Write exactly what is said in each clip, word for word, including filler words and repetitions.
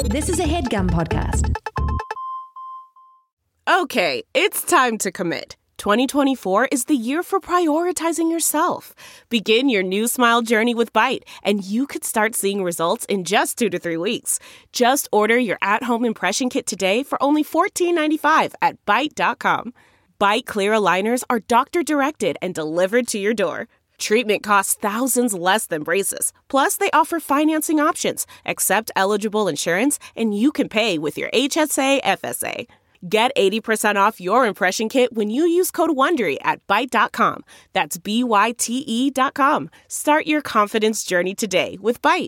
This is a HeadGum podcast. Okay, it's time to commit. twenty twenty-four is the year for prioritizing yourself. Begin your new smile journey with Byte, and you could start seeing results in just two to three weeks. Just order your at-home impression kit today for only fourteen ninety-five at byte dot com. Byte clear aligners are doctor-directed and delivered to your door. Treatment costs thousands less than braces. Plus, they offer financing options, accept eligible insurance, and you can pay with your H S A F S A. Get eighty percent off your impression kit when you use code WONDERY at byte dot com. That's B Y T E dot com. Start your confidence journey today with Byte.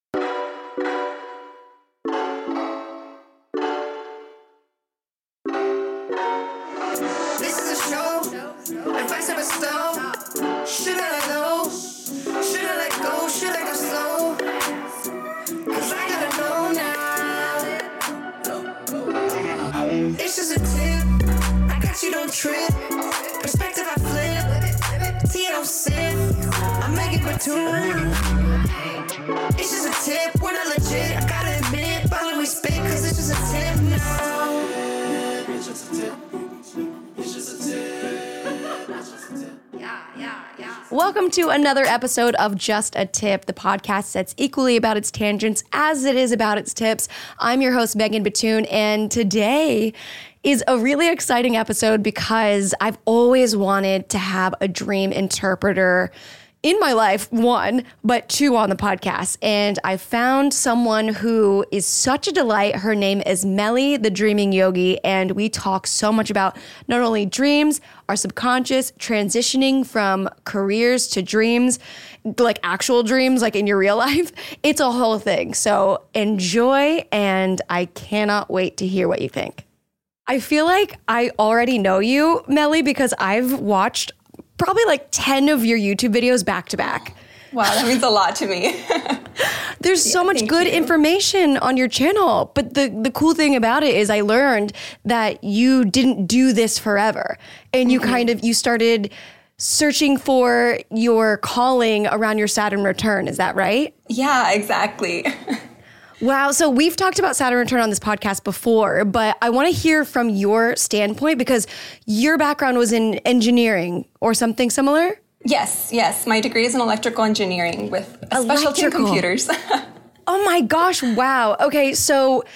This is a show. Advice of a stone. Should I let go? Should I let go? Should I go slow? Cause I gotta know now. It's just a tip. I got you, don't trip. Perspective I flip. T don't sip. I make it Batoon. It's just a tip. We're not legit. I gotta admit. Finally we spit. Cause it's just a tip now. It's just a tip. It's just a tip. It's just a tip. Yeah, yeah, yeah. Welcome to another episode of Just a Tip, the podcast that's equally about its tangents as it is about its tips. I'm your host, Megan Batoon, and today is a really exciting episode because I've always wanted to have a dream interpreter in my life, one, but two on the podcast. And I found someone who is such a delight. Her name is Melly, the Dreaming Yogi. And we talk so much about not only dreams, our subconscious, transitioning from careers to dreams, like actual dreams, like in your real life. It's a whole thing. So enjoy, and I cannot wait to hear what you think. I feel like I already know you, Melly, because I've watched probably like ten of your YouTube videos back to back. Wow, that means a lot to me. There's yeah, so much good you. information on your channel. But the, the cool thing about it is I learned that you didn't do this forever. And you mm-hmm. kind of, you started searching for your calling around your Saturn return. Is that right? Yeah, exactly. Wow. So we've talked about Saturn return on this podcast before, but I want to hear from your standpoint because your background was in engineering or something similar. Yes, yes. My degree is in electrical engineering with a specialty in computers. Oh my gosh. Wow. Okay. So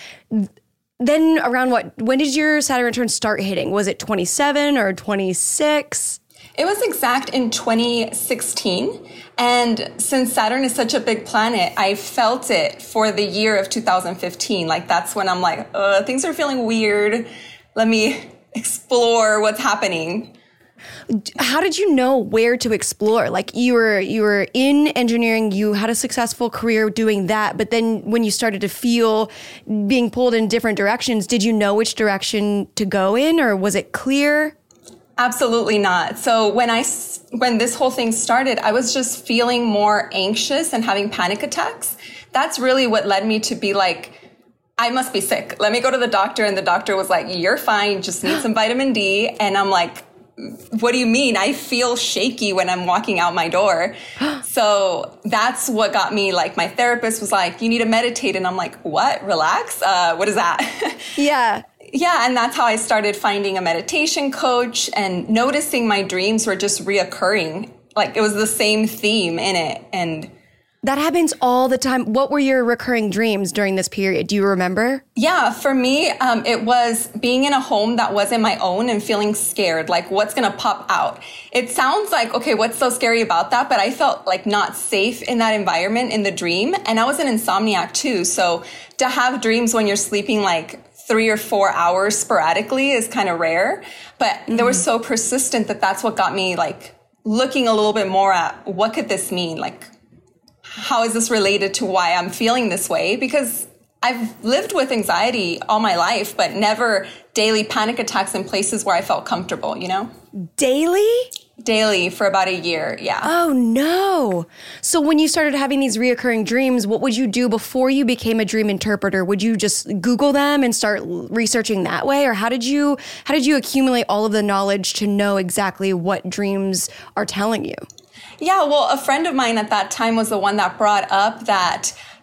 then around what, when did your Saturn return start hitting? Was it twenty-seven or twenty-six? It was exact in twenty sixteen. And since Saturn is such a big planet, I felt it for the year of two thousand fifteen. Like, that's when I'm like, uh, things are feeling weird. Let me explore what's happening. How did you know where to explore? Like, you were you were in engineering, you had a successful career doing that, but then when you started to feel being pulled in different directions, did you know which direction to go in, or was it clear? Absolutely not. So when I, when this whole thing started, I was just feeling more anxious and having panic attacks. That's really what led me to be like, I must be sick. Let me go to the doctor. And the doctor was like, you're fine. You just need some vitamin D. And I'm like, what do you mean? I feel shaky when I'm walking out my door. So that's what got me, like, my therapist was like, you need to meditate. And I'm like, what? Relax? Uh, what is that? Yeah. Yeah, and that's how I started finding a meditation coach and noticing my dreams were just reoccurring. Like, it was the same theme in it. And that happens all the time. What were your recurring dreams during this period? Do you remember? Yeah, for me, um, it was being in a home that wasn't my own and feeling scared, like what's going to pop out. It sounds like, okay, what's so scary about that? But I felt like not safe in that environment in the dream. And I was an insomniac too. So to have dreams when you're sleeping like three or four hours sporadically is kind of rare, but mm-hmm. they were so persistent that that's what got me like looking a little bit more at what could this mean? Like, how is this related to why I'm feeling this way? Because I've lived with anxiety all my life, but never daily panic attacks in places where I felt comfortable, you know? Daily? Daily for about a year, yeah. Oh, no. So when you started having these reoccurring dreams, what would you do before you became a dream interpreter? Would you just Google them and start researching that way? Or how did you how did you accumulate all of the knowledge to know exactly what dreams are telling you? Yeah, well, a friend of mine at that time was the one that brought up that,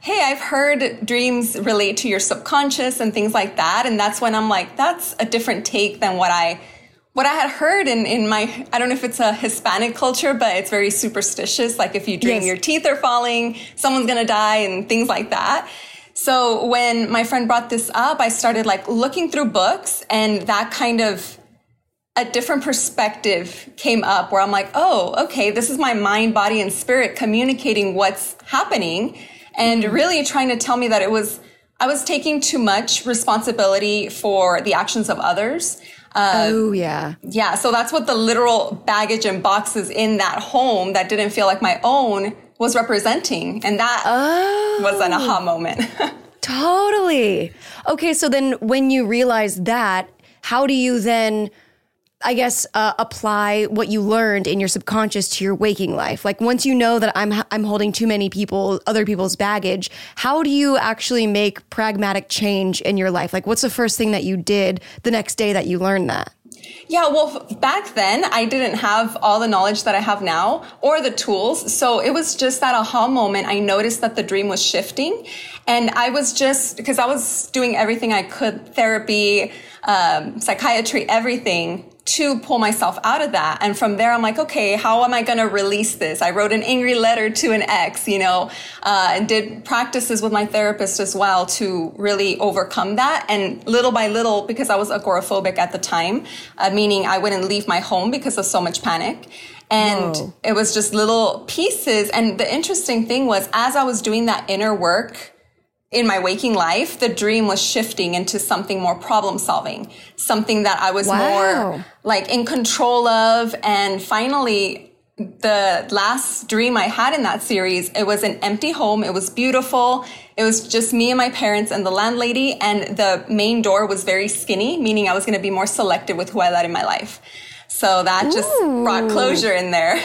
hey, I've heard dreams relate to your subconscious and things like that. And that's when I'm like, that's a different take than what I what I had heard in, in my, I don't know if it's a Hispanic culture, but it's very superstitious. Like if you dream Yes. your teeth are falling, someone's going to die and things like that. So when my friend brought this up, I started like looking through books, and that kind of a different perspective came up where I'm like, oh, okay, this is my mind, body, and spirit communicating what's happening and really trying to tell me that it was, I was taking too much responsibility for the actions of others. Uh, oh, yeah. Yeah. So that's what the literal baggage and boxes in that home that didn't feel like my own was representing. And that Oh. was an aha moment. Totally. Okay, so then when you realize that, how do you then, I guess, uh, apply what you learned in your subconscious to your waking life? Like once you know that I'm I'm holding too many people, other people's baggage, how do you actually make pragmatic change in your life? Like what's the first thing that you did the next day that you learned that? Yeah, well, back then I didn't have all the knowledge that I have now or the tools. So it was just that aha moment. I noticed that the dream was shifting, and I was just, because I was doing everything I could, therapy, um, psychiatry, everything, to pull myself out of that. And from there, I'm like, okay, how am I going to release this? I wrote an angry letter to an ex, you know, uh, and did practices with my therapist as well to really overcome that. And little by little, because I was agoraphobic at the time, uh, meaning I wouldn't leave my home because of so much panic. And Whoa. It was just little pieces. And the interesting thing was, as I was doing that inner work in my waking life, the dream was shifting into something more problem solving, something that I was Wow. more like in control of. And finally, the last dream I had in that series, it was an empty home. It was beautiful. It was just me and my parents and the landlady, and the main door was very skinny, meaning I was going to be more selective with who I let in my life. So that just Ooh. brought closure in there.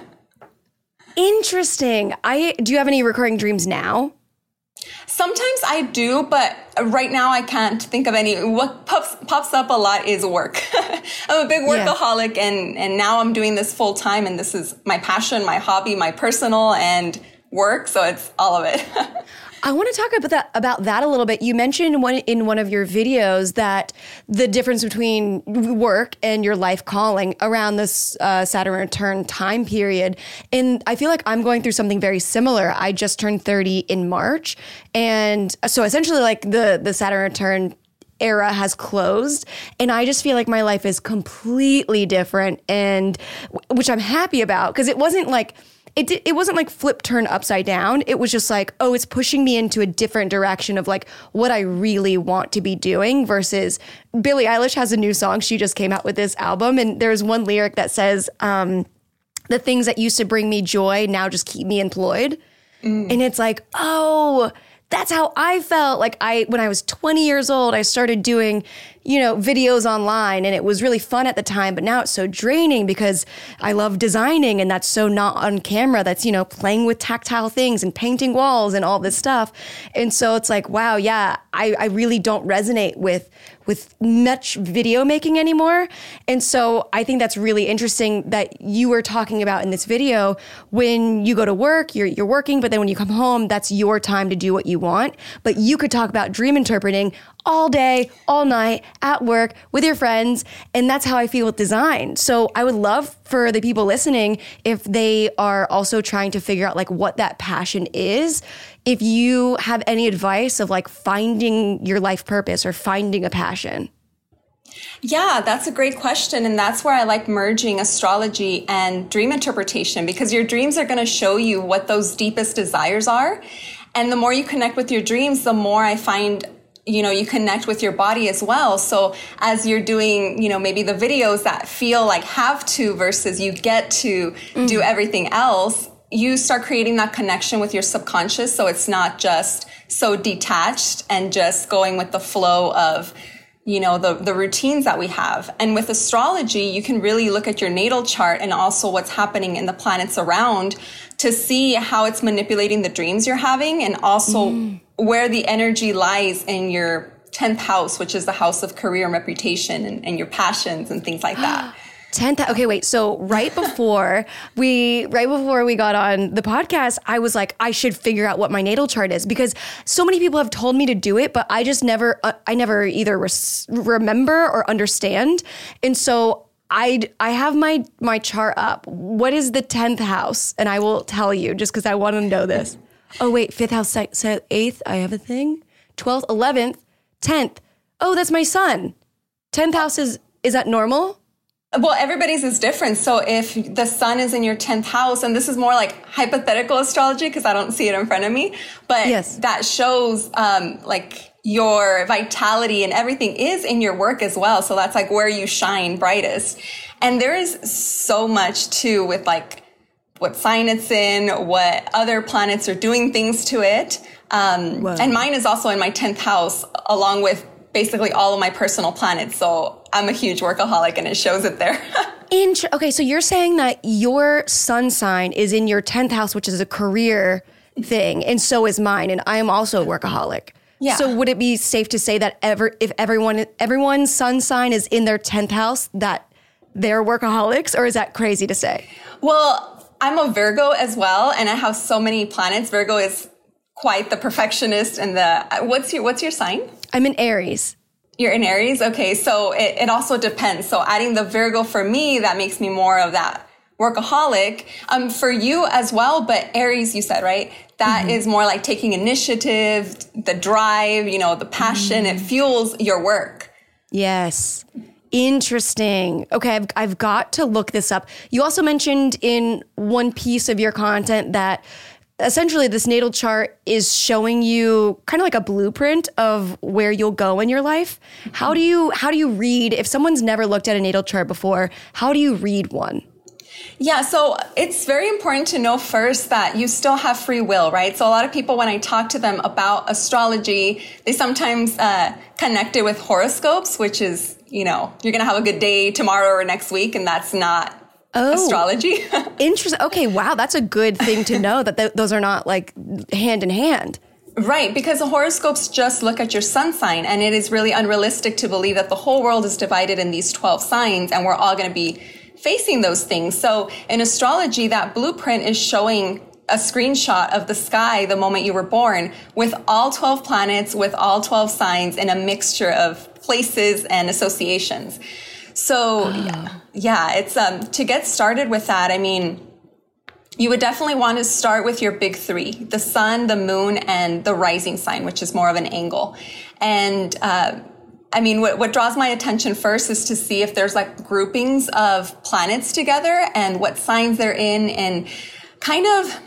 Interesting. I do you have any recurring dreams now? Sometimes I do, but right now I can't think of any. What pops, pops up a lot is work. I'm a big workaholic, yeah. and, and now I'm doing this full time, and this is my passion, my hobby, my personal and work. So it's all of it. I want to talk about that about that a little bit. You mentioned one in one of your videos that the difference between work and your life calling around this uh, Saturn return time period. And I feel like I'm going through something very similar. I just turned thirty in March. And so essentially like the, the Saturn return era has closed, and I just feel like my life is completely different, and which I'm happy about, because it wasn't like It did, it wasn't like flip turn upside down. It was just like, oh, it's pushing me into a different direction of like what I really want to be doing versus Billie Eilish has a new song. She just came out with this album, and there's one lyric that says, um, the things that used to bring me joy now just keep me employed. Mm. And it's like, oh, that's how I felt. Like I, when I was twenty years old, I started doing, you know, videos online, and it was really fun at the time, but now it's so draining because I love designing, and that's so not on camera. That's, you know, playing with tactile things and painting walls and all this stuff. And so it's like, wow, yeah, I, I really don't resonate with with much video making anymore. And so I think that's really interesting that you were talking about in this video, when you go to work, you're you're working, but then when you come home, that's your time to do what you want. But you could talk about dream interpreting all day, all night, at work, with your friends. And that's how I feel with design. So I would love for the people listening, if they are also trying to figure out like what that passion is, if you have any advice of like finding your life purpose or finding a passion. Yeah, that's a great question. And that's where I like merging astrology and dream interpretation, because your dreams are going to show you what those deepest desires are. And the more you connect with your dreams, the more I find, you know, you connect with your body as well. So as you're doing, you know, maybe the videos that feel like have to versus you get to mm-hmm. do everything else, you start creating that connection with your subconscious. So it's not just so detached and just going with the flow of, you know, the, the routines that we have. And with astrology, you can really look at your natal chart and also what's happening in the planets around to see how it's manipulating the dreams you're having, and also mm. where the energy lies in your tenth house, which is the house of career and reputation and, and your passions and things like that. tenth. Okay, wait. So right before we, right before we got on the podcast, I was like, I should figure out what my natal chart is because so many people have told me to do it, but I just never, uh, I never either res- remember or understand. And so I, I have my, my chart up. What is the tenth house? And I will tell you just because I want to know this. Oh, wait, fifth house, se- eighth, I have a thing. twelfth, eleventh, tenth. Oh, that's my son. tenth house is, is that normal? Well, everybody's is different. So if the sun is in your tenth house, and this is more like hypothetical astrology because I don't see it in front of me, but yes. that shows um, like your vitality and everything is in your work as well. So that's like where you shine brightest. And there is so much too with like what sign it's in, what other planets are doing things to it. Um, and mine is also in my tenth house along with basically all of my personal planets. So I'm a huge workaholic and it shows it there. Int- okay, so you're saying that your sun sign is in your tenth house, which is a career thing, and so is mine, and I am also a workaholic. Yeah. So would it be safe to say that ever if everyone everyone's sun sign is in their tenth house, that they're workaholics, or is that crazy to say? Well, I'm a Virgo as well, and I have so many planets. Virgo is quite the perfectionist and the, what's your, what's your sign? I'm in Aries. You're in Aries? Okay. So it, it also depends. So adding the Virgo for me, that makes me more of that workaholic. Um, for you as well, but Aries, you said, right? That mm-hmm. is more like taking initiative, the drive, you know, the passion. Mm-hmm. It fuels your work. Yes. Interesting. Okay, I've, I've got to look this up. You also mentioned in one piece of your content that essentially this natal chart is showing you kind of like a blueprint of where you'll go in your life. How do you how do you read, if someone's never looked at a natal chart before, how do you read one? Yeah, so it's very important to know first that you still have free will, right? So a lot of people, when I talk to them about astrology, they sometimes uh, connect it with horoscopes, which is, you know, you're going to have a good day tomorrow or next week, and that's not oh, astrology. Interesting. Okay, wow, that's a good thing to know that th- those are not like hand in hand. Right, because the horoscopes just look at your sun sign, and it is really unrealistic to believe that the whole world is divided in these twelve signs, and we're all going to be facing those things. So in astrology, that blueprint is showing a screenshot of the sky the moment you were born with all twelve planets, with all twelve signs, and a mixture of places and associations. So oh. yeah, yeah, it's um to get started with that, I mean, you would definitely want to start with your big three, the sun, the moon, and the rising sign, which is more of an angle. And uh I mean, what, what draws my attention first is to see if there's like groupings of planets together and what signs they're in, and kind of,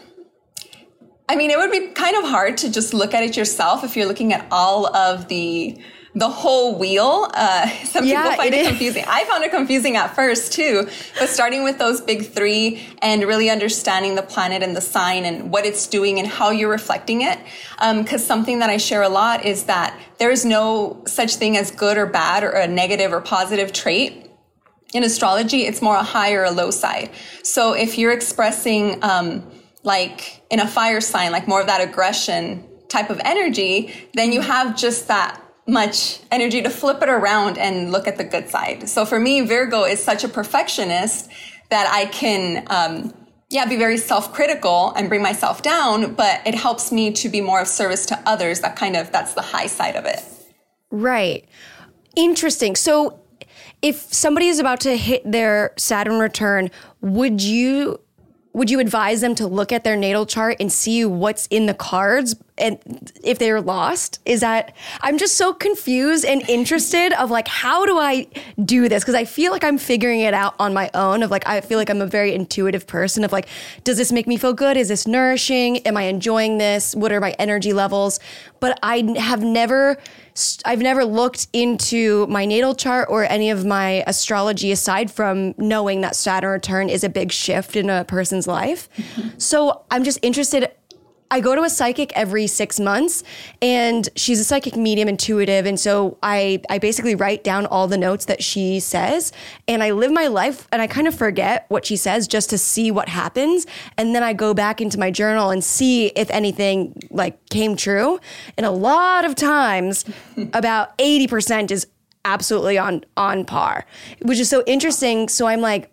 I mean, it would be kind of hard to just look at it yourself if you're looking at all of the the whole wheel. Uh, some yeah, people find it it is. confusing. I found it confusing at first too, but starting with those big three and really understanding the planet and the sign and what it's doing and how you're reflecting it. Um, cause something that I share a lot is that there is no such thing as good or bad or a negative or positive trait. In astrology, it's more a high or a low side. So if you're expressing, um, like in a fire sign, like more of that aggression type of energy, then you have just that much energy to flip it around and look at the good side. So for me, Virgo is such a perfectionist that I can, um, yeah, be very self-critical and bring myself down, but it helps me to be more of service to others. That kind of, that's the high side of it. Right. Interesting. So if somebody is about to hit their Saturn return, would you would you advise them to look at their natal chart and see what's in the cards and if they're lost? Is that, I'm just so confused and interested of like, how do I do this? Because I feel like I'm figuring it out on my own of like, I feel like I'm a very intuitive person of like, does this make me feel good? Is this nourishing? Am I enjoying this? What are my energy levels? But I have never, I've never looked into my natal chart or any of my astrology aside from knowing that Saturn return is a big shift in a person's life. Mm-hmm. So I'm just interested. I go to a psychic every six months and she's a psychic medium intuitive. And so I, I basically write down all the notes that she says and I live my life and I kind of forget what she says just to see what happens. And then I go back into my journal and see if anything like came true. And a lot of times about eighty percent is absolutely on on par, which is so interesting. So I'm like,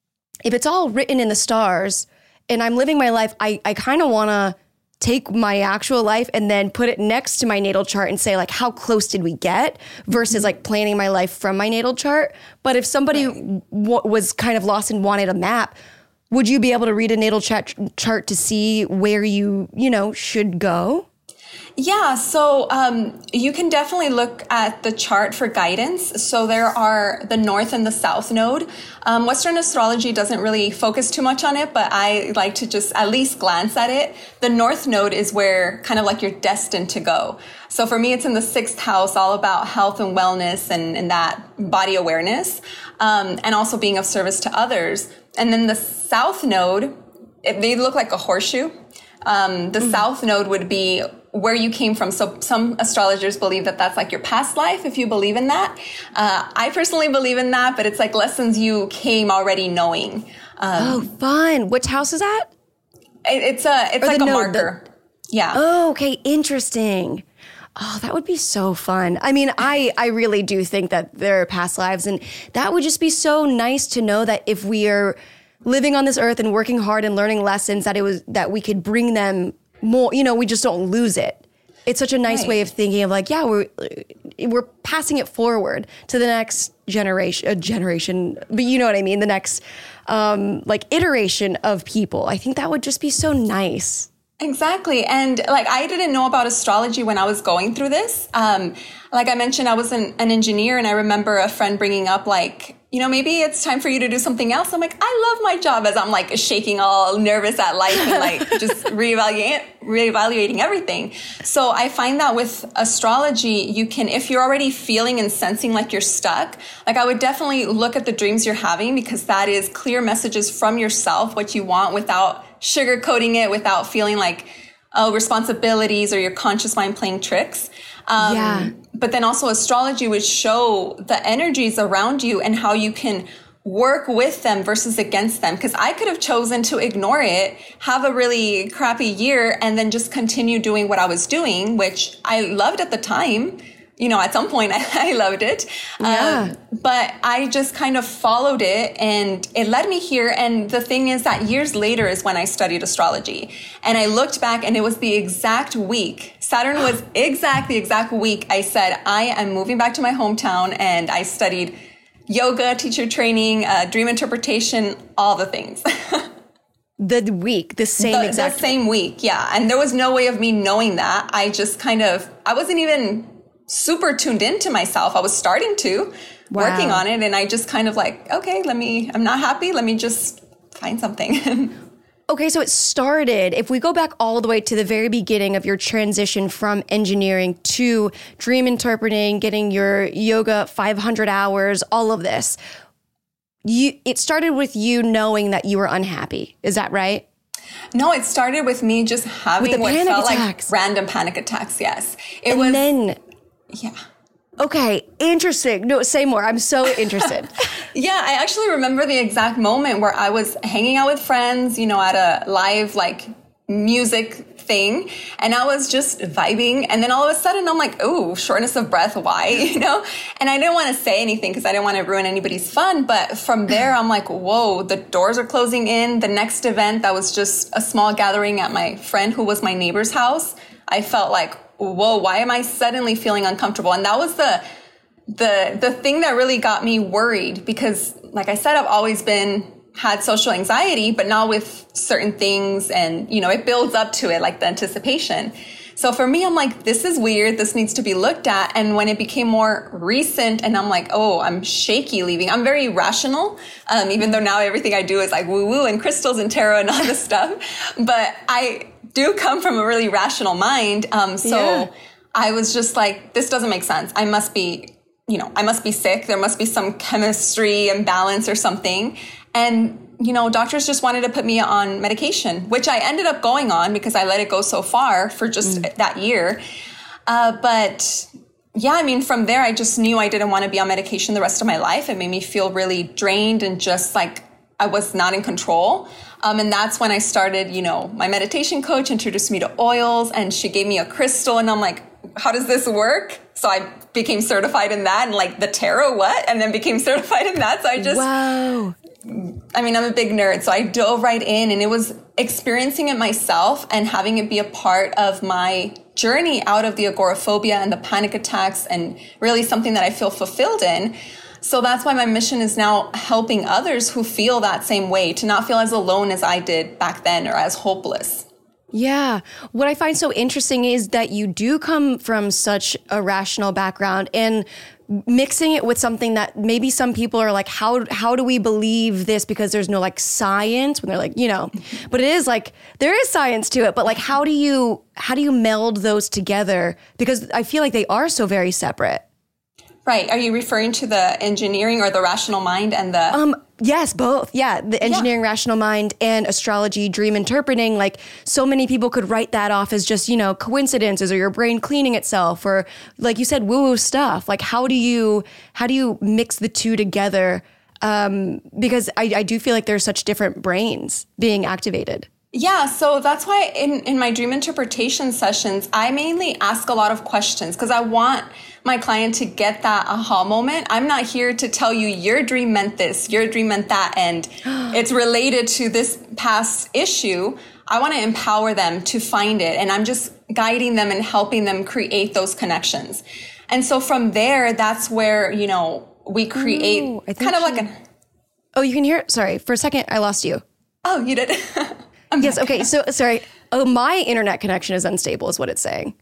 if it's all written in the stars and I'm living my life, I, I kind of want to take my actual life and then put it next to my natal chart and say, like, how close did we get versus like planning my life from my natal chart. But if somebody right. w- was kind of lost and wanted a map, would you be able to read a natal chart chart to see where you, you know, should go? Yeah, so um, you can definitely look at the chart for guidance. So there are the North and the South node. Um, Western astrology doesn't really focus too much on it, but I like to just at least glance at it. The North node is where kind of like you're destined to go. So for me, it's in the sixth house, all about health and wellness and, and that body awareness, um, and also being of service to others. And then the South node, it, they look like a horseshoe. Um, the mm-hmm. South node would be where you came from. So some astrologers believe that that's like your past life, if you believe in that. Uh, I personally believe in that, but it's like lessons you came already knowing. Um, oh, fun. Which house is that? It, it's a, it's or like a node, marker. The... Yeah. Oh, okay. Interesting. Oh, that would be so fun. I mean, I, I really do think that there are past lives, and that would just be so nice to know that if we are living on this earth and working hard and learning lessons, that it was, that we could bring them more, you know, we just don't lose it. It's such a nice right. way of thinking of like, yeah, we're we're passing it forward to the next generation, uh, generation, but you know what I mean, the next um, like iteration of people. I think that would just be so nice. Exactly. And like, I didn't know about astrology when I was going through this. Um, like I mentioned, I was an, an engineer, and I remember a friend bringing up like, you know, maybe it's time for you to do something else. I'm like, I love my job, as I'm like shaking all nervous at life and like just reevaluating, reevaluating everything. So I find that with astrology, you can, if you're already feeling and sensing like you're stuck, like I would definitely look at the dreams you're having, because that is clear messages from yourself, what you want, without sugarcoating it, without feeling like, oh, responsibilities or your conscious mind playing tricks. Um, yeah. But then also astrology would show the energies around you and how you can work with them versus against them. Because I could have chosen to ignore it, have a really crappy year, and then just continue doing what I was doing, which I loved at the time. You know, at some point I, I loved it. Yeah. Um, but I just kind of followed it, and it led me here. And the thing is that years later is when I studied astrology, and I looked back, and it was the exact week. Saturn was exact, the exact week I said, I am moving back to my hometown, and I studied yoga, teacher training, uh, dream interpretation, all the things. The week, the same the, exact the same week. Yeah. And there was no way of me knowing that. I just kind of, I wasn't even super tuned into myself. I was starting to wow. working on it. And I just kind of like, okay, let me, I'm not happy. Let me just find something. Okay. So it started, if we go back all the way to the very beginning of your transition from engineering to dream interpreting, getting your yoga five hundred hours, all of this, you, it started with you knowing that you were unhappy. Is that right? No, it started with me just having what felt attacks. like random panic attacks. Yes. It and was. then, Yeah. Okay, interesting. No, say more. I'm so interested. Yeah, I actually remember the exact moment where I was hanging out with friends, you know, at a live like music thing, and I was just vibing, and then all of a sudden I'm like, oh, shortness of breath, why? You know? And I didn't want to say anything because I didn't want to ruin anybody's fun, but from there I'm like, whoa, the doors are closing in. The next event that was just a small gathering at my friend who was my neighbor's house, I felt like, whoa, why am I suddenly feeling uncomfortable? And that was the the the thing that really got me worried, because like I said, I've always been had social anxiety, but not with certain things, and you know, it builds up to it, like the anticipation. So for me, I'm like, this is weird. This needs to be looked at. And when it became more recent and I'm like, oh, I'm shaky leaving. I'm very rational, um, even though now everything I do is like woo woo and crystals and tarot and all this stuff. But I do come from a really rational mind. Um, so yeah. I was just like, this doesn't make sense. I must be, you know, I must be sick. There must be some chemistry imbalance or something. And you know, doctors just wanted to put me on medication, which I ended up going on because I let it go so far for just mm. that year. Uh, but yeah, I mean, from there, I just knew I didn't want to be on medication the rest of my life. It made me feel really drained and just like I was not in control. Um, and that's when I started, you know, my meditation coach introduced me to oils, and she gave me a crystal, and I'm like, how does this work? So I became certified in that and like the tarot, what? And then became certified in that. So I just, wow. I mean, I'm a big nerd. So I dove right in, and it was experiencing it myself and having it be a part of my journey out of the agoraphobia and the panic attacks, and really something that I feel fulfilled in. So that's why my mission is now helping others who feel that same way to not feel as alone as I did back then, or as hopeless. Yeah. What I find so interesting is that you do come from such a rational background, and mixing it with something that maybe some people are like, how how do we believe this? Because there's no like science, when they're like, you know, but it is like, there is science to it. But like, how do you, how do you meld those together? Because I feel like they are so very separate. Right. Are you referring to the engineering or the rational mind and the... Um, yes, both. Yeah. The engineering, yeah. Rational mind, and astrology, dream interpreting. Like, so many people could write that off as just, you know, coincidences or your brain cleaning itself, or like you said, woo-woo stuff. Like, how do you, how do you mix the two together? Um, because I, I do feel like there's such different brains being activated. Yeah, so that's why in, in my dream interpretation sessions, I mainly ask a lot of questions because I want my client to get that aha moment. I'm not here to tell you your dream meant this, your dream meant that, and it's related to this past issue. I want to empower them to find it, and I'm just guiding them and helping them create those connections. And so from there, that's where, you know, we create Ooh, kind of she... like an... Oh, you can hear? Sorry, for a second, I lost you. Oh, you did? Yes, okay, so, sorry. Oh, my internet connection is unstable is what it's saying.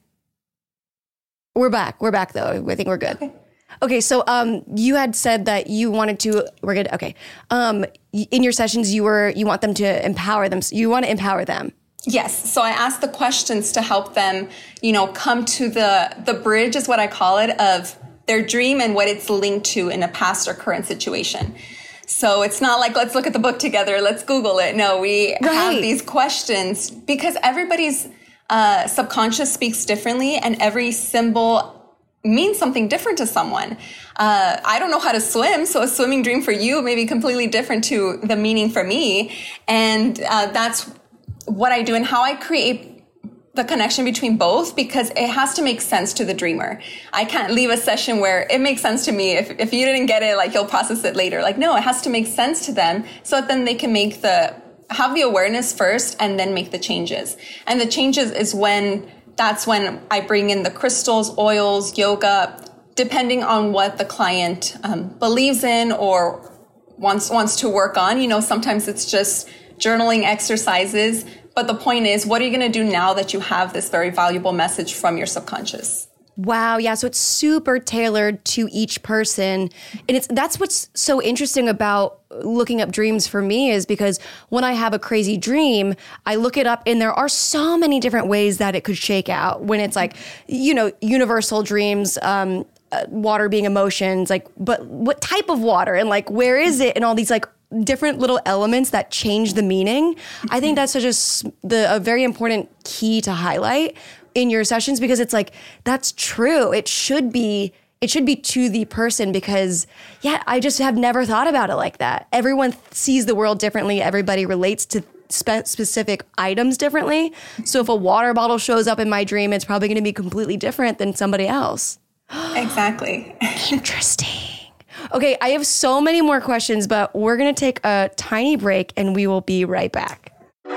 We're back. We're back, though. I think we're good. Okay, okay so um, you had said that you wanted to, we're good, okay. Um, in your sessions, you were, you want them to empower them. You want to empower them. Yes. So I asked the questions to help them, you know, come to the, the bridge is what I call it, of their dream and what it's linked to in a past or current situation. So it's not like, let's look at the book together, let's Google it. No, we right. have these questions because everybody's uh, subconscious speaks differently, and every symbol means something different to someone. Uh, I don't know how to swim, so a swimming dream for you may be completely different to the meaning for me. And uh, that's what I do and how I create the connection between both, because it has to make sense to the dreamer. I can't leave a session where it makes sense to me. If if you didn't get it, like, you'll process it later. Like, no, it has to make sense to them so that then they can make the, have the awareness first and then make the changes. And the changes is when, that's when I bring in the crystals, oils, yoga, depending on what the client um, believes in or wants, wants to work on. You know, sometimes it's just journaling exercises. But the point is, what are you going to do now that you have this very valuable message from your subconscious? Wow. Yeah. So it's super tailored to each person. And it's, that's what's so interesting about looking up dreams for me, is because when I have a crazy dream, I look it up and there are so many different ways that it could shake out when it's like, you know, universal dreams, um, uh, water being emotions, like, but what type of water and like, where is it? And all these like different little elements that change the meaning. I think that's such a, the, a very important key to highlight in your sessions, because it's like, that's true. It should be, it should be to the person, because yeah, I just have never thought about it like that. Everyone sees the world differently. Everybody relates to spe- specific items differently. So if a water bottle shows up in my dream, it's probably going to be completely different than somebody else. Exactly. Interesting. Okay, I have so many more questions, but we're going to take a tiny break and we will be right back.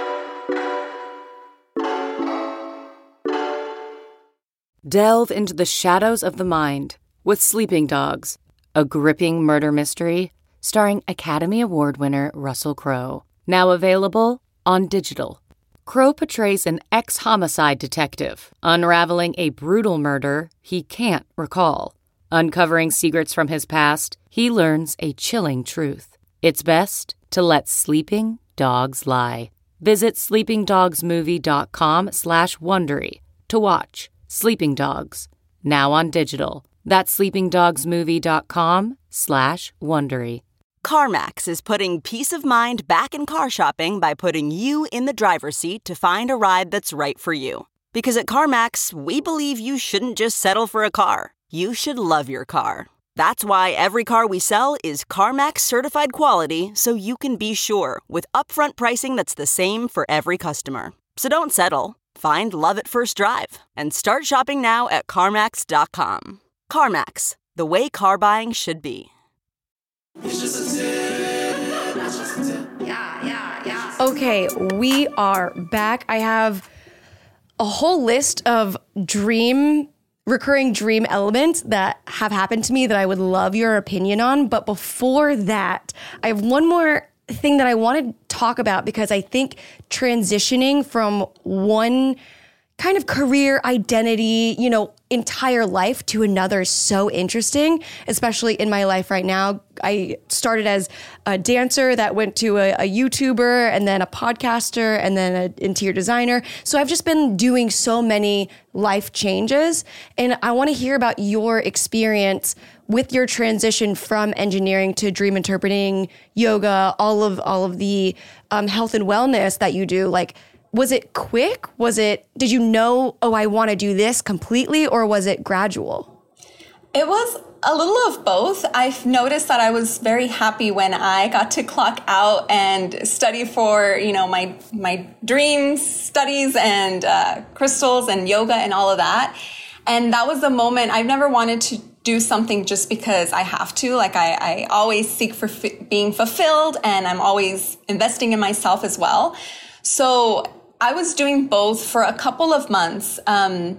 Delve into the shadows of the mind with Sleeping Dogs, a gripping murder mystery starring Academy Award winner Russell Crowe. Now available on digital. Crowe portrays an ex-homicide detective unraveling a brutal murder he can't recall. Uncovering secrets from his past, he learns a chilling truth. It's best to let sleeping dogs lie. Visit sleepingdogsmovie.com slash Wondery to watch Sleeping Dogs, now on digital. That's sleepingdogsmovie.com slash Wondery. CarMax is putting peace of mind back in car shopping by putting you in the driver's seat to find a ride that's right for you. Because at CarMax, we believe you shouldn't just settle for a car. You should love your car. That's why every car we sell is CarMax certified quality, so you can be sure with upfront pricing that's the same for every customer. So don't settle. Find love at first drive and start shopping now at CarMax dot com. CarMax, the way car buying should be. It's just a tip. It's just a tip. Yeah, yeah, yeah. Okay, we are back. I have a whole list of dream, recurring dream elements that have happened to me that I would love your opinion on. But before that, I have one more thing that I want to talk about because I think transitioning from one kind of career identity, you know, entire life to another is so interesting, especially in my life right now. I started as a dancer that went to a, a YouTuber and then a podcaster and then an interior designer. So I've just been doing so many life changes. And I want to hear about your experience with your transition from engineering to dream interpreting, yoga, all of all of the um, health and wellness that you do. Like, was it quick? Was it, did you know, oh, I want to do this completely, or was it gradual? It was a little of both. I've noticed that I was very happy when I got to clock out and study for, you know, my, my dreams, studies and uh, crystals and yoga and all of that. And that was the moment. I've never wanted to do something just because I have to. Like I, I always seek for f- being fulfilled, and I'm always investing in myself as well. So I was doing both for a couple of months um,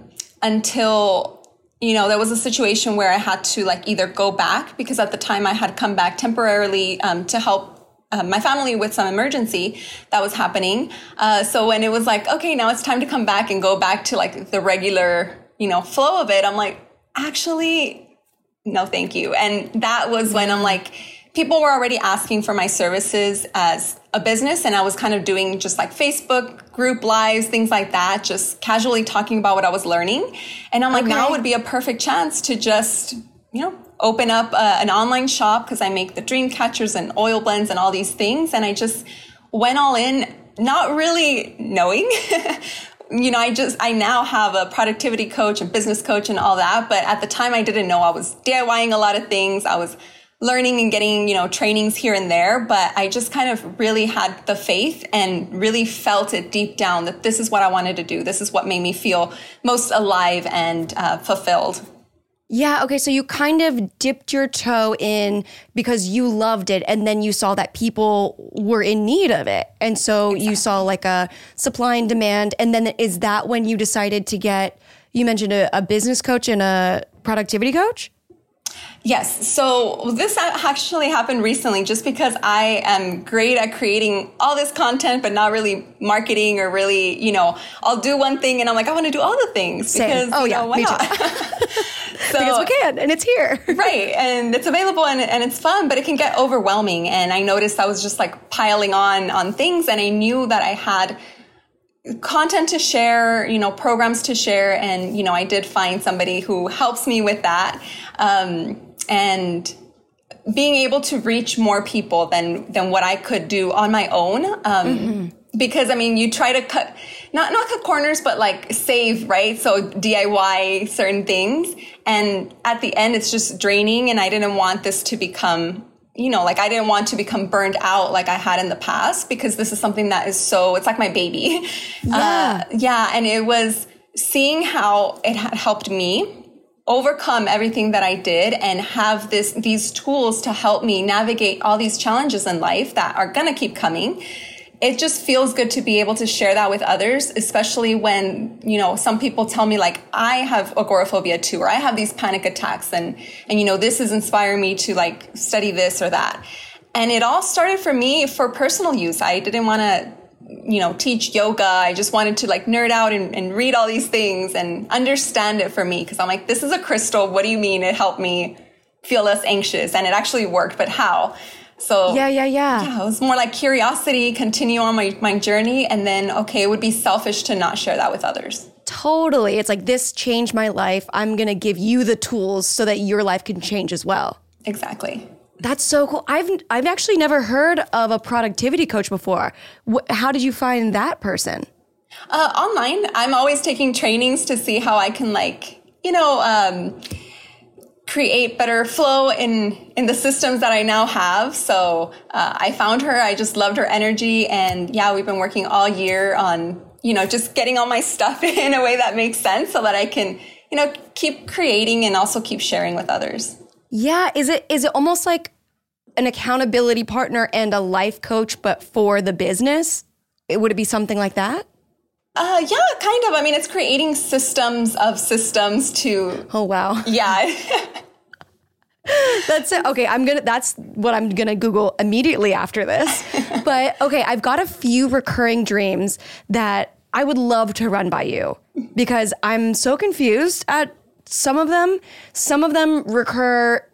until, you know, there was a situation where I had to like either go back, because at the time I had come back temporarily um, to help uh, my family with some emergency that was happening. Uh, so when it was like, okay, now it's time to come back and go back to like the regular, you know, flow of it, I'm like, actually, no, thank you. And that was when I'm like, people were already asking for my services as a business, and I was kind of doing just like Facebook group lives, things like that, just casually talking about what I was learning. And I'm like, okay, now would be a perfect chance to just, you know, open up a, an online shop, because I make the dream catchers and oil blends and all these things. And I just went all in, not really knowing. You know, I just, I now have a productivity coach and business coach and all that. But at the time I didn't know. I was DIYing a lot of things. I was learning and getting, you know, trainings here and there, but I just kind of really had the faith and really felt it deep down that this is what I wanted to do. This is what made me feel most alive and uh, fulfilled. Yeah. Okay. So you kind of dipped your toe in because you loved it, and then you saw that people were in need of it. And so exactly. You saw like a supply and demand. And then is that when you decided to get, you mentioned a, a business coach and a productivity coach? Yes. So this actually happened recently, just because I am great at creating all this content, but not really marketing or really, you know, I'll do one thing and I'm like, I want to do all the things. Same. Because, oh, yeah, know, why me not? too. So, because we can, and it's here. Right. And it's available and, and it's fun, but it can get overwhelming. And I noticed I was just like piling on on things, and I knew that I had content to share, you know, programs to share. And, you know, I did find somebody who helps me with that. Um, and being able to reach more people than, than what I could do on my own. Um, mm-hmm. Because, I mean, you try to cut, not, not cut corners, but like save, right? So D I Y certain things. And at the end, it's just draining. And I didn't want this to become, you know, like I didn't want to become burned out like I had in the past, because this is something that is so, it's like my baby. Yeah. Uh, yeah. And it was seeing how it had helped me overcome everything that I did and have this, these tools to help me navigate all these challenges in life that are going to keep coming. It just feels good to be able to share that with others, especially when, you know, some people tell me like, I have agoraphobia too, or I have these panic attacks, and, and, you know, this is inspiring me to like study this or that. And it all started for me for personal use. I didn't want to, you know, teach yoga. I just wanted to like nerd out and, and read all these things and understand it for me. Cause I'm like, this is a crystal. What do you mean? It helped me feel less anxious, and it actually worked, but how? So yeah, yeah, yeah. Yeah, it was more like curiosity, continue on my, my journey. And then, okay, it would be selfish to not share that with others. Totally. It's like, this changed my life. I'm going to give you the tools so that your life can change as well. Exactly. That's so cool. I've I've actually never heard of a productivity coach before. Wh- how did you find that person? Uh, online. I'm always taking trainings to see how I can like, you know, um, create better flow in, in the systems that I now have. So uh, I found her. I just loved her energy. And yeah, we've been working all year on, you know, just getting all my stuff in a way that makes sense so that I can, you you know, keep creating and also keep sharing with others. Yeah. Is it is it almost like an accountability partner and a life coach, but for the business? It, would it be something like that? Uh, yeah, kind of. I mean, it's creating systems of systems to... Oh, wow. Yeah. That's it. Okay, I'm gonna. That's what I'm gonna Google immediately after this. But okay, I've got a few recurring dreams that I would love to run by you because I'm so confused at some of them. Some of them recur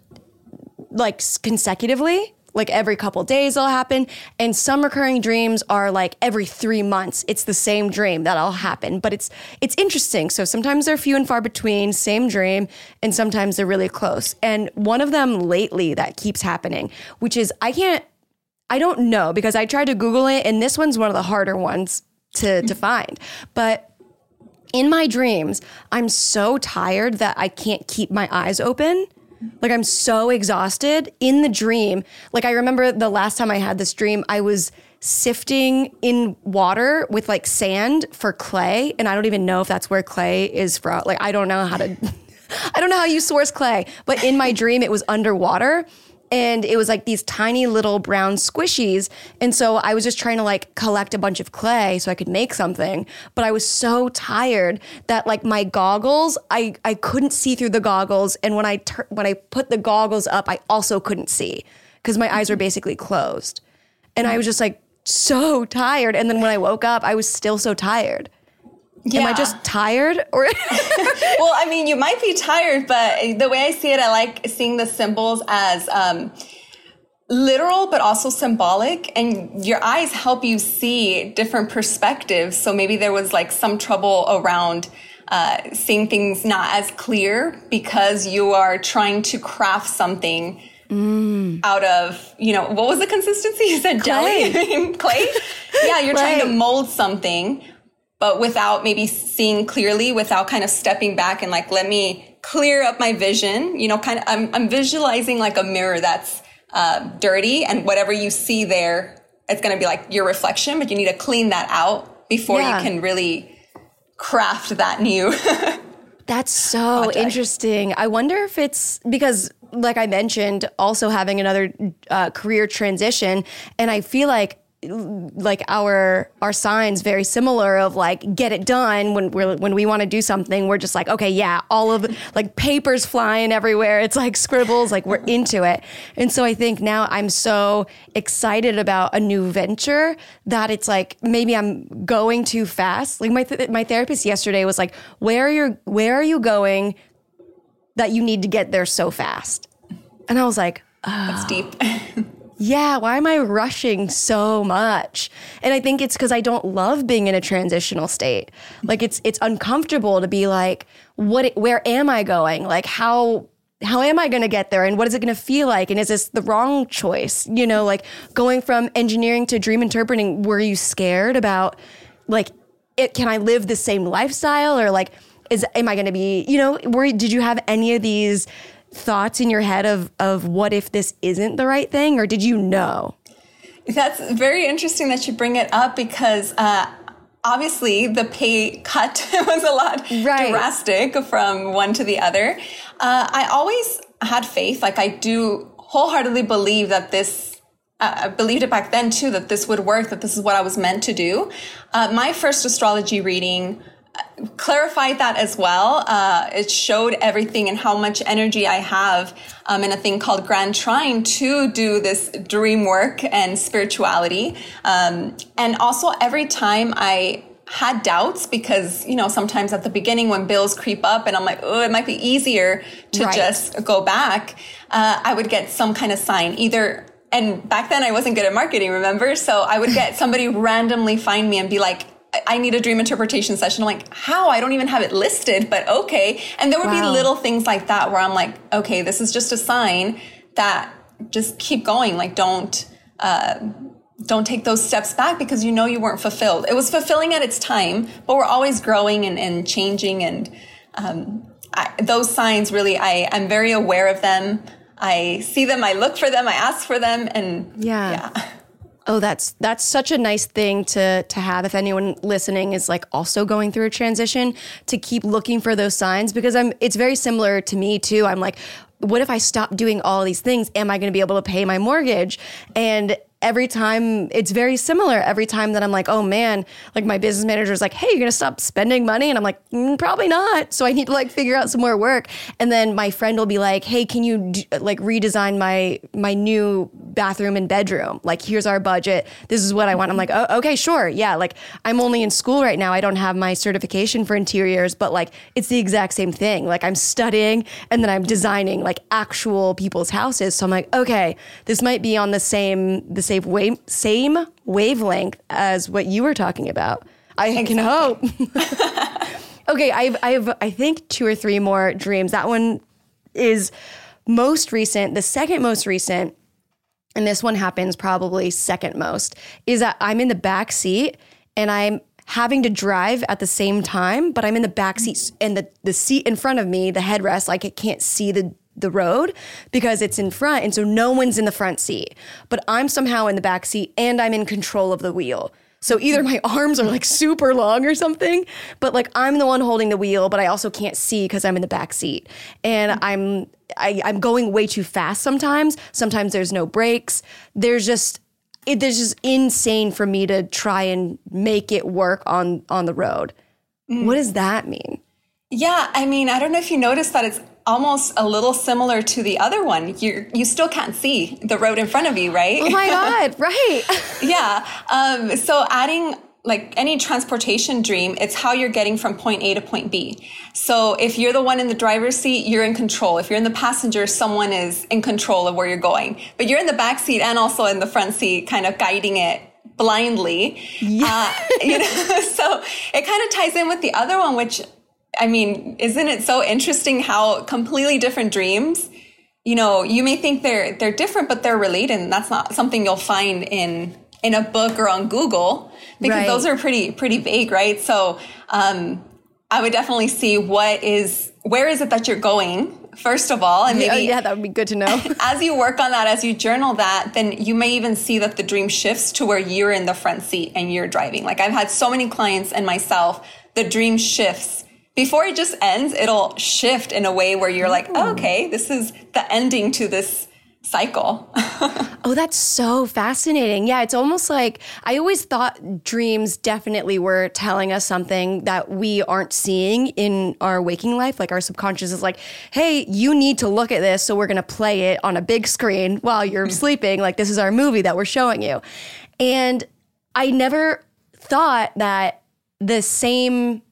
like consecutively, like every couple days it'll happen, and some recurring dreams are like every three months. It's the same dream that'll happen, but it's it's interesting. So sometimes they're few and far between, same dream, and sometimes they're really close. And one of them lately that keeps happening, which is I can't, I don't know because I tried to Google it, and this one's one of the harder ones to to find. But in my dreams, I'm so tired that I can't keep my eyes open. Like I'm so exhausted in the dream. Like I remember the last time I had this dream, I was sifting in water with like sand for clay. And I don't even know if that's where clay is from. Like, I don't know how to, I don't know how you source clay, but in my dream it was underwater. And it was like these tiny little brown squishies. And so I was just trying to like collect a bunch of clay so I could make something. But I was so tired that like my goggles, I, I couldn't see through the goggles. And when I tur- when I put the goggles up, I also couldn't see because my eyes were basically closed. And I was just like so tired. And then when I woke up, I was still so tired. Yeah. Am I just tired? Or well, I mean, you might be tired, but the way I see it, I like seeing the symbols as um, literal, but also symbolic. And your eyes help you see different perspectives. So maybe there was like some trouble around uh, seeing things not as clear because you are trying to craft something mm. out of, you know, what was the consistency? You said Clay. jelly? Clay? Yeah, you're Clay. trying to mold something, but without maybe seeing clearly, without kind of stepping back and like, let me clear up my vision, you know, kind of, I'm, I'm visualizing like a mirror that's uh, dirty, and whatever you see there, it's going to be like your reflection, but you need to clean that out before yeah. you can really craft that new. That's so project. Interesting. I wonder if it's because, like I mentioned, also having another uh, career transition, and I feel like like our our signs very similar of like get it done when we're when we want to do something. We're just like, okay, yeah, all of like papers flying everywhere. It's like scribbles, like we're into it. And so I think now I'm so excited about a new venture that it's like maybe I'm going too fast. Like my th- my therapist yesterday was like, where are you where are you going that you need to get there so fast? And I was like, oh. That's deep. Yeah, why am I rushing so much? And I think it's because I don't love being in a transitional state. Like it's it's uncomfortable to be like, what? Where am I going? Like how how am I going to get there? And what is it going to feel like? And is this the wrong choice? You know, like going from engineering to dream interpreting. Were you scared about like, it? Can I live the same lifestyle, or like, is am I going to be? You know, were did you have any of these thoughts in your head of of what if this isn't the right thing, or did you know? That's very interesting that you bring it up because uh, obviously the pay cut was a lot right. drastic from one to the other. Uh, I always had faith. Like I do wholeheartedly believe that this, uh, I believed it back then too, that this would work, that this is what I was meant to do. Uh, my first astrology reading clarified that as well. Uh, it showed everything and how much energy I have um, in a thing called Grand Trine to do this dream work and spirituality. Um, and also every time I had doubts, because, you know, sometimes at the beginning when bills creep up and I'm like, oh, it might be easier to right. just go back, uh, I would get some kind of sign either. And back then I wasn't good at marketing, remember? So I would get somebody randomly find me and be like, I need a dream interpretation session. I'm like, how? I don't even have it listed, but okay. And there would wow. be little things like that where I'm like, okay, this is just a sign that just keep going. Like, don't, uh, don't take those steps back because you know you weren't fulfilled. It was fulfilling at its time, but we're always growing and, and changing. And um, I, those signs really, I, I'm very aware of them. I see them, I look for them, I ask for them. And yeah. yeah. Oh, that's that's such a nice thing to to have if anyone listening is like also going through a transition, to keep looking for those signs, because I'm it's very similar to me too. I'm like, what if I stop doing all these things? Am I going to be able to pay my mortgage? And every time, it's very similar. Every time that I'm like, oh man, like my business manager is like, hey, you're going to stop spending money? And I'm like, mm, probably not. So I need to like figure out some more work. And then my friend will be like, hey, can you d- like redesign my my new bathroom and bedroom? Like, here's our budget. This is what I want. I'm like, oh, okay, sure. Yeah. Like, I'm only in school right now. I don't have my certification for interiors, but like, it's the exact same thing. Like, I'm studying and then I'm designing like actual people's houses. So I'm like, okay, this might be on the same, the same wave, same wavelength as what you were talking about. I exactly. can hope. Okay. I've, I've, I think two or three more dreams. That one is most recent. The second most recent, and this one happens probably second most, is that I'm in the back seat and I'm having to drive at the same time, but I'm in the back seat and the, the seat in front of me, the headrest, like it can't see the the road because it's in front. And so no one's in the front seat, but I'm somehow in the back seat and I'm in control of the wheel. So either my arms are like super long or something, but like I'm the one holding the wheel, but I also can't see because I'm in the back seat. And I'm I, I'm going way too fast sometimes. Sometimes there's no brakes. There's just it, there's just insane for me to try and make it work on on the road. Mm. What does that mean? Yeah, I mean, I don't know if you noticed that it's almost a little similar to the other one. You you still can't see the road in front of you, right? Oh my God, right. Yeah. Um, so adding like any transportation dream, it's how you're getting from point A to point B. So if you're the one in the driver's seat, you're in control. If you're in the passenger, someone is in control of where you're going. But you're in the back seat and also in the front seat, kind of guiding it blindly. Yeah. Uh, you know, so it kind of ties in with the other one, which, I mean, isn't it so interesting how completely different dreams, you know, you may think they're they're different, but they're related. And that's not something you'll find in in a book or on Google, because right. those are pretty pretty vague, right? So um, I would definitely see what is, where is it that you're going, first of all. And maybe, oh, yeah, that would be good to know. As you work on that, as you journal that, then you may even see that the dream shifts to where you're in the front seat and you're driving. Like I've had so many clients and myself, the dream shifts. Before it just ends, it'll shift in a way where you're like, oh, okay, this is the ending to this cycle. Oh, that's so fascinating. Yeah, it's almost like I always thought dreams definitely were telling us something that we aren't seeing in our waking life. Like our subconscious is like, hey, you need to look at this, so we're going to play it on a big screen while you're sleeping. Like this is our movie that we're showing you. And I never thought that the same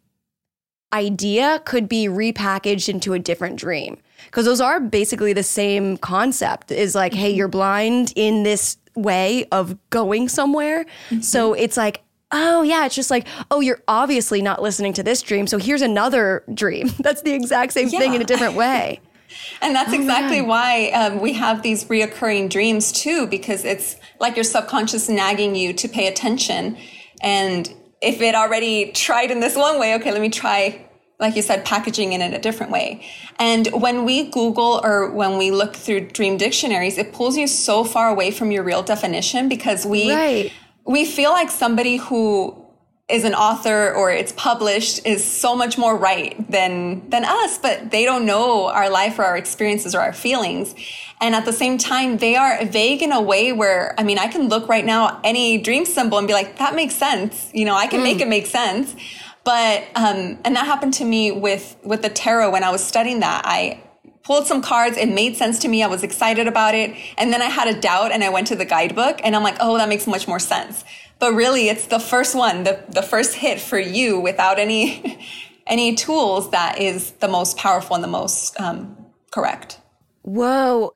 idea could be repackaged into a different dream, because those are basically the same concept. Is like, hey, you're blind in this way of going somewhere. Mm-hmm. So it's like, oh yeah, it's just like, oh, you're obviously not listening to this dream, so here's another dream that's the exact same yeah. thing in a different way. And that's oh, exactly man. why um, we have these reoccurring dreams too, because it's like your subconscious nagging you to pay attention. And if it already tried in this one way, okay, let me try, like you said, packaging it in a different way. And when we Google or when we look through dream dictionaries, it pulls you so far away from your real definition, because we right. we feel like somebody who is an author or it's published is so much more right than than us, but they don't know our life or our experiences or our feelings. And at the same time, they are vague in a way where, I mean, I can look right now, any dream symbol and be like, that makes sense. You know, I can mm. make it make sense. But, um, and that happened to me with, with the tarot when I was studying that. I pulled some cards. It made sense to me. I was excited about it. And then I had a doubt and I went to the guidebook and I'm like, oh, that makes much more sense. But really, it's the first one, the, the first hit for you without any, any tools that is the most powerful and the most, um, correct. Whoa.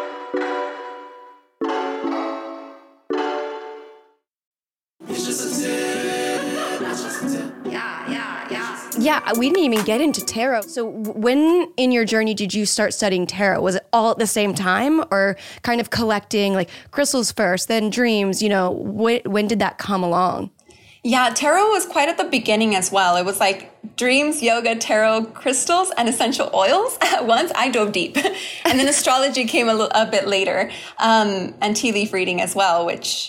Yeah, yeah, yeah. Yeah, we didn't even get into tarot. So when in your journey did you start studying tarot? Was it all at the same time, or kind of collecting like crystals first, then dreams? You know, wh- when did that come along? Yeah, tarot was quite at the beginning as well. It was like dreams, yoga, tarot, crystals, and essential oils at once. I dove deep. And then astrology came a, l- a bit later, um, and tea leaf reading as well, which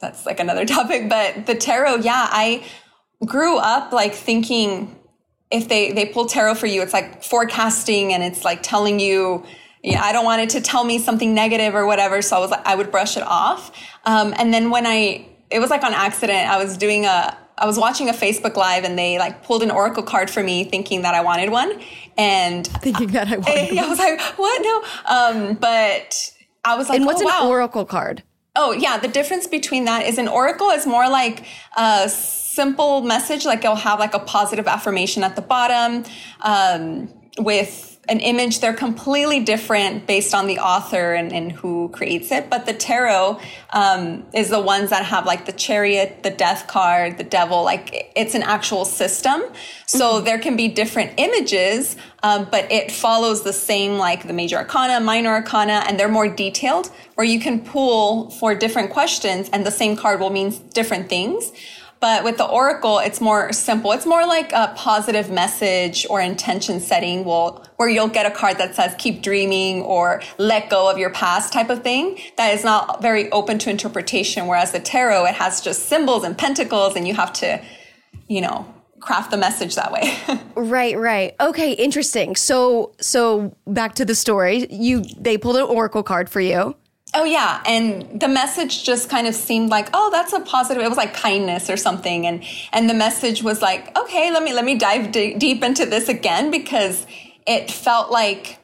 that's like another topic. But the tarot, yeah, I grew up like thinking if they, they pull tarot for you, it's like forecasting and it's like telling you, yeah, I don't want it to tell me something negative or whatever. So I was like, I would brush it off. Um, and then when I, it was like on accident, I was doing a, I was watching a Facebook Live and they like pulled an oracle card for me thinking that I wanted one. And thinking that I wanted I, one. I was like, what? No. Um, but I was like, and what's oh, an wow. oracle card? Oh, yeah. The difference between that is an oracle is more like a simple message. Like it'll have like a positive affirmation at the bottom, um, with an image. They're completely different based on the author and, and who creates it. But the tarot, um, is the ones that have like the chariot, the death card, the devil, like it's an actual system. So mm-hmm. there can be different images, um, but it follows the same, like the major arcana, minor arcana, and they're more detailed where you can pull for different questions and the same card will mean different things. But with the oracle, it's more simple. It's more like a positive message or intention setting will, where you'll get a card that says keep dreaming or let go of your past type of thing. That is not very open to interpretation. Whereas the tarot, it has just symbols and pentacles and you have to, you know, craft the message that way. Right, right. Okay, interesting. So, so back to the story. You, they pulled an oracle card for you. Oh, yeah. And the message just kind of seemed like, oh, that's a positive. It was like kindness or something. And and the message was like, OK, let me let me dive d- deep into this again, because it felt like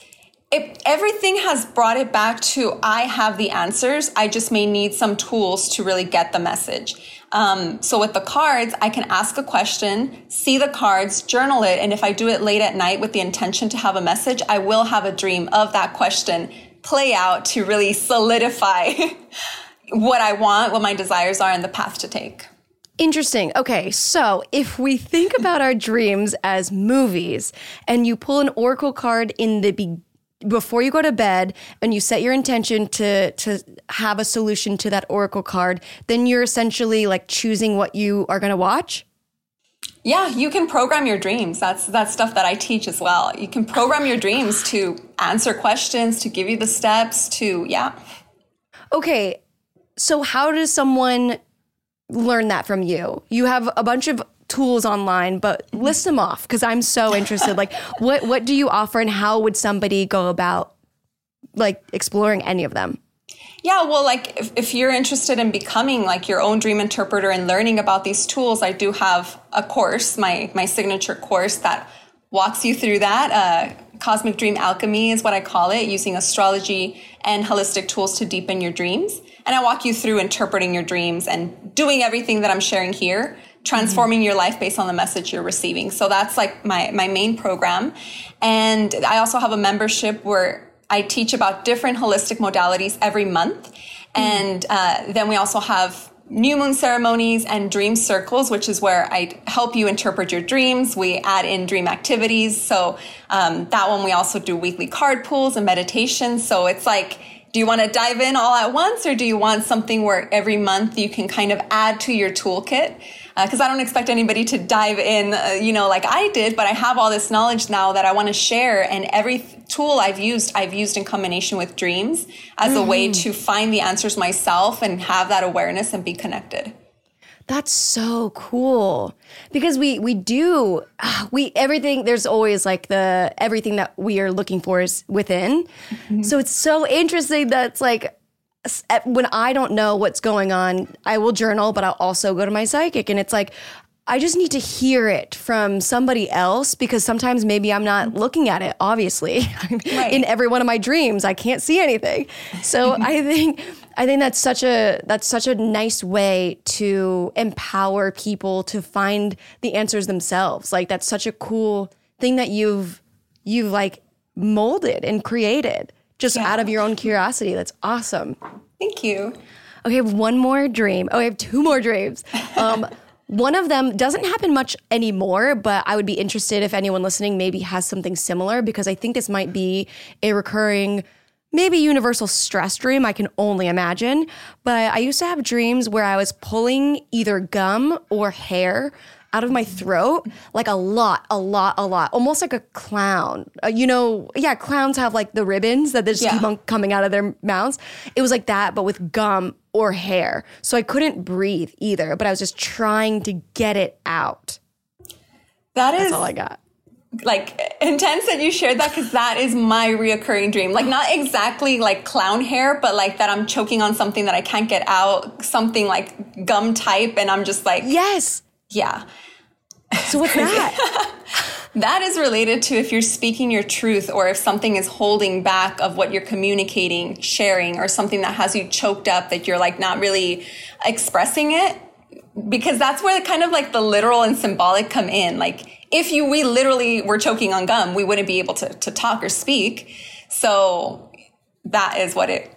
it, everything has brought it back to I have the answers. I just may need some tools to really get the message. Um, so with the cards, I can ask a question, see the cards, journal it. And if I do it late at night with the intention to have a message, I will have a dream of that question play out to really solidify what I want, what my desires are, and the path to take. Interesting. Okay, so if we think about our dreams as movies and you pull an oracle card in the be- before you go to bed and you set your intention to to have a solution to that oracle card, then you're essentially like choosing what you are going to watch? Yeah, you can program your dreams. That's that's stuff that I teach as well. You can program your dreams to answer questions, to give you the steps, to, yeah. Okay, so how does someone learn that from you? You have a bunch of tools online, but list them off because I'm so interested. Like, what what do you offer and how would somebody go about like exploring any of them? Yeah, well, like if, if you're interested in becoming like your own dream interpreter and learning about these tools, I do have a course, my my signature course that walks you through that. Uh, Cosmic Dream Alchemy is what I call it, using astrology and holistic tools to deepen your dreams. And I walk you through interpreting your dreams and doing everything that I'm sharing here, transforming mm-hmm. your life based on the message you're receiving. So that's like my my main program. And I also have a membership where I teach about different holistic modalities every month. And uh, then we also have new moon ceremonies and dream circles, which is where I help you interpret your dreams. We add in dream activities. So um, that one, we also do weekly card pulls and meditation. So it's like, do you want to dive in all at once, or do you want something where every month you can kind of add to your toolkit? Because uh, I don't expect anybody to dive in, uh, you know, like I did, but I have all this knowledge now that I want to share. And every th- tool I've used, I've used in combination with dreams as mm-hmm. a way to find the answers myself and have that awareness and be connected. That's so cool, because we we do we everything there's always like the everything that we are looking for is within. Mm-hmm. So it's so interesting that it's like when I don't know what's going on, I will journal, but I'll also go to my psychic, and it's like I just need to hear it from somebody else, because sometimes maybe I'm not looking at it, obviously. Right. In every one of my dreams, I can't see anything. So I think I think that's such a that's such a nice way to empower people to find the answers themselves. Like that's such a cool thing that you've you've like molded and created just yeah. out of your own curiosity. That's awesome. Thank you. Okay, I have one more dream. Oh, I have two more dreams. Um, one of them doesn't happen much anymore, but I would be interested if anyone listening maybe has something similar, because I think this might be a recurring, maybe universal stress dream. I can only imagine. But I used to have dreams where I was pulling either gum or hair out of my throat, like a lot, a lot, a lot, almost like a clown. Uh, you know, yeah, clowns have like the ribbons that they just Yeah. keep on coming out of their mouths. It was like that, but with gum or hair. So I couldn't breathe either, but I was just trying to get it out. That is That's all I got. like intense that you shared that, because that is my reoccurring dream. Like not exactly like clown hair, but like that I'm choking on something that I can't get out, something like gum type, and I'm just like, Yes. yeah. So what's that? That is related to if you're speaking your truth, or if something is holding back of what you're communicating, sharing, or something that has you choked up, that you're like not really expressing it. Because that's where kind of like the literal and symbolic come in. Like if you, we literally were choking on gum, we wouldn't be able to, to talk or speak. So that is what it.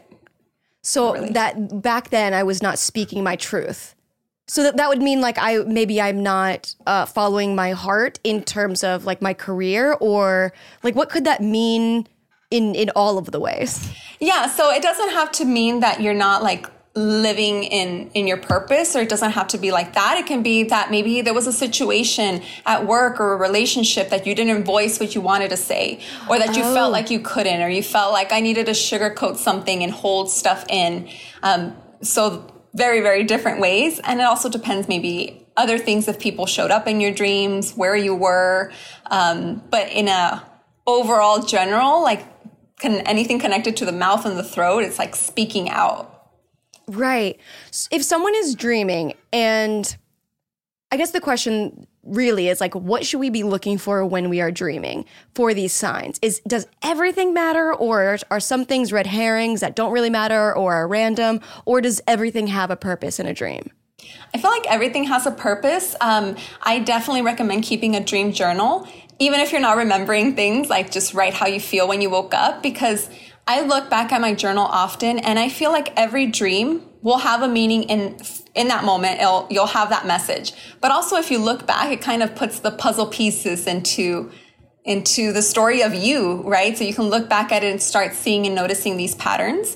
So Really? that back then I was not speaking my truth. So that, that would mean like I maybe I'm not uh, following my heart in terms of like my career, or like what could that mean in in all of the ways? Yeah. So it doesn't have to mean that you're not like living in in your purpose, or it doesn't have to be like that. It can be that maybe there was a situation at work or a relationship that you didn't voice what you wanted to say, or that you Oh. felt like you couldn't, or you felt like I needed to sugarcoat something and hold stuff in. Um, so very, very different ways. And it also depends maybe other things, if people showed up in your dreams, where you were. Um, but in a overall general, like can anything connected to the mouth and the throat, it's like speaking out. Right. S- If someone is dreaming, and I guess the question really is like, what should we be looking for when we are dreaming for these signs? Is does everything matter, or are some things red herrings that don't really matter or are random, or does everything have a purpose in a dream? I feel like everything has a purpose. Um, I definitely recommend keeping a dream journal, even if you're not remembering things, like just write how you feel when you woke up, because I look back at my journal often and I feel like every dream will have a meaning in in that moment. It'll, you'll have that message. But also if you look back, it kind of puts the puzzle pieces into into the story of you, right? So you can look back at it and start seeing and noticing these patterns.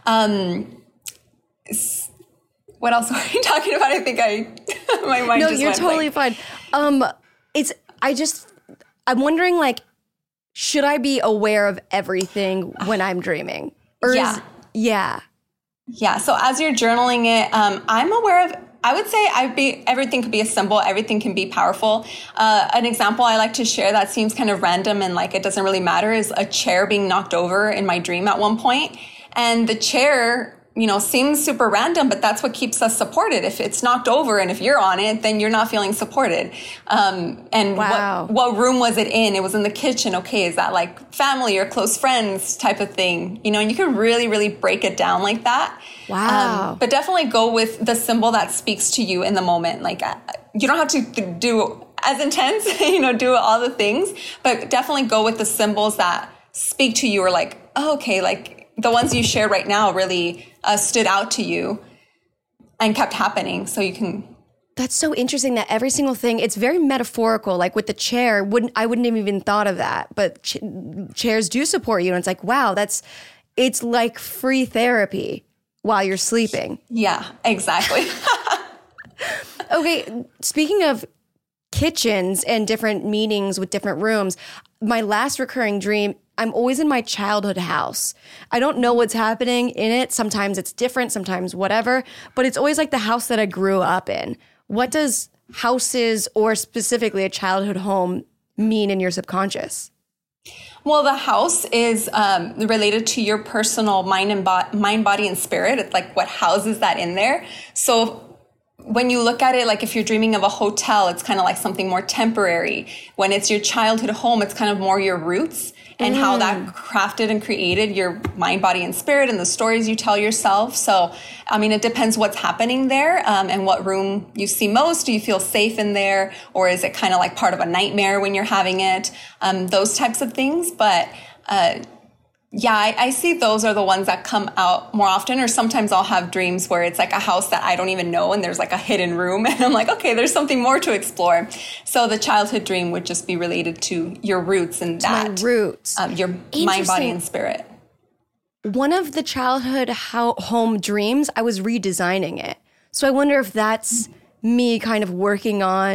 Um, s- what else are we talking about? I think I my mind No, just you're went totally blank. fine. Um, it's I just I'm wondering like, should I be aware of everything when I'm dreaming? Or Yeah. is yeah. Yeah. So as you're journaling it, um, I'm aware of, I would say I'd be, everything could be a symbol. Everything can be powerful. Uh, an example I like to share that seems kind of random and like it doesn't really matter is a chair being knocked over in my dream at one point. And the chair, you know, seems super random, but that's what keeps us supported. If it's knocked over and if you're on it, then you're not feeling supported. Um, and Wow. what, what room was it in? It was in the kitchen. Okay. Is that like family or close friends type of thing? You know, and you can really, really break it down like that. Wow. Um, but definitely go with the symbol that speaks to you in the moment. Like uh, you don't have to do as intense, you know, do all the things, but definitely go with the symbols that speak to you, or like, oh, okay, like, the ones you share right now really uh, stood out to you and kept happening. So you can. That's so interesting that every single thing, it's very metaphorical. Like with the chair, wouldn't I wouldn't have even thought of that. But ch- chairs do support you. And it's like, wow, that's, it's like free therapy while you're sleeping. Yeah, exactly. Okay, speaking of kitchens and different meanings with different rooms, my last recurring dream, I'm always in my childhood house. I don't know what's happening in it. Sometimes it's different, sometimes whatever, but it's always like the house that I grew up in. What does houses, or specifically a childhood home, mean in your subconscious? Well, the house is um, related to your personal mind and bo- mind, body, and spirit. It's like what houses that in there. So when you look at it, like if you're dreaming of a hotel, it's kind of like something more temporary. When it's your childhood home, it's kind of more your roots and mm. how that crafted and created your mind, body, and spirit, and the stories you tell yourself. So, I mean, it depends what's happening there um, and what room you see most. Do you feel safe in there? Or is it kind of like part of a nightmare when you're having it? Um, those types of things. But uh Yeah, I, I see those are the ones that come out more often, or sometimes I'll have dreams where it's like a house that I don't even know and there's like a hidden room and I'm like, okay, there's something more to explore. So the childhood dream would just be related to your roots and that. My roots. Um, your mind, body, and spirit. One of the childhood ho- home dreams, I was redesigning it. So I wonder if that's me kind of working on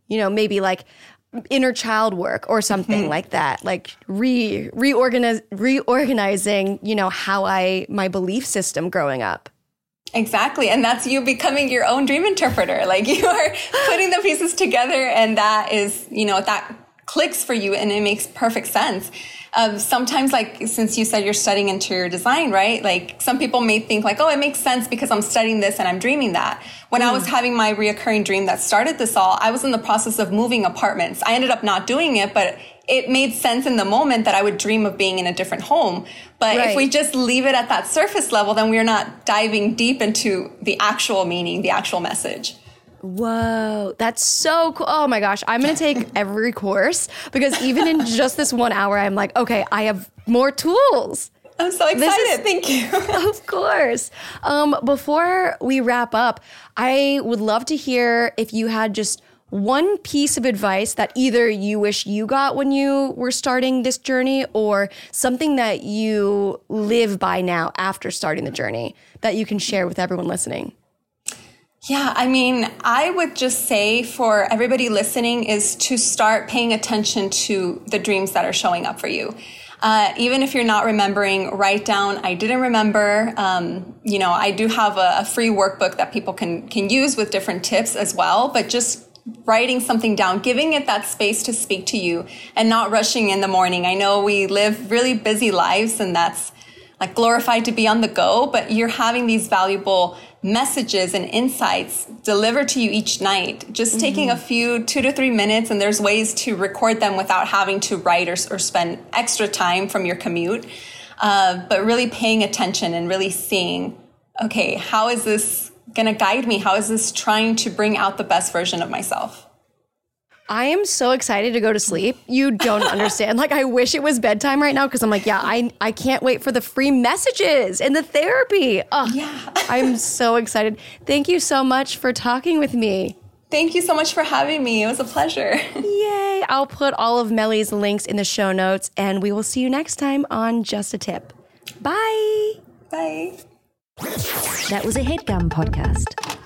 you know, maybe like inner child work or something mm-hmm. like that, like re reorganize reorganizing, you know, how I my belief system growing up. Exactly. And that's you becoming your own dream interpreter. Like you are putting the pieces together, and that is, you know, that clicks for you and it makes perfect sense. Um, sometimes, like, since you said you're studying interior design, right? Like some people may think like, oh, it makes sense because I'm studying this and I'm dreaming that. When mm. I was having my reoccurring dream that started this all, I was in the process of moving apartments. I ended up not doing it, but it made sense in the moment that I would dream of being in a different home. But right. if we just leave it at that surface level, then we're not diving deep into the actual meaning, the actual message. Whoa, that's so cool. Oh my gosh, I'm going to take every course because even in just this one hour, I'm like, okay, I have more tools. I'm so excited. Is, Thank you. Of course. Um, before we wrap up, I would love to hear if you had just one piece of advice that either you wish you got when you were starting this journey or something that you live by now after starting the journey that you can share with everyone listening. Yeah, I mean, I would just say for everybody listening is to start paying attention to the dreams that are showing up for you. Uh, even if you're not remembering, write down, I didn't remember. Um, you know, I do have a, a free workbook that people can, can use with different tips as well, but just writing something down, giving it that space to speak to you and not rushing in the morning. I know we live really busy lives and that's like glorified to be on the go, but you're having these valuable messages and insights delivered to you each night, just mm-hmm. taking a few two to three minutes. And there's ways to record them without having to write or, or spend extra time from your commute. Uh, but really paying attention and really seeing, okay, how is this going to guide me? How is this trying to bring out the best version of myself? I am so excited to go to sleep. You don't understand. Like, I wish it was bedtime right now because I'm like, yeah, I I can't wait for the free messages and the therapy. Oh, yeah. I'm so excited. Thank you so much for talking with me. Thank you so much for having me. It was a pleasure. Yay. I'll put all of Melly's links in the show notes, and we will see you next time on Just a Tip. Bye. Bye. That was a HeadGum podcast.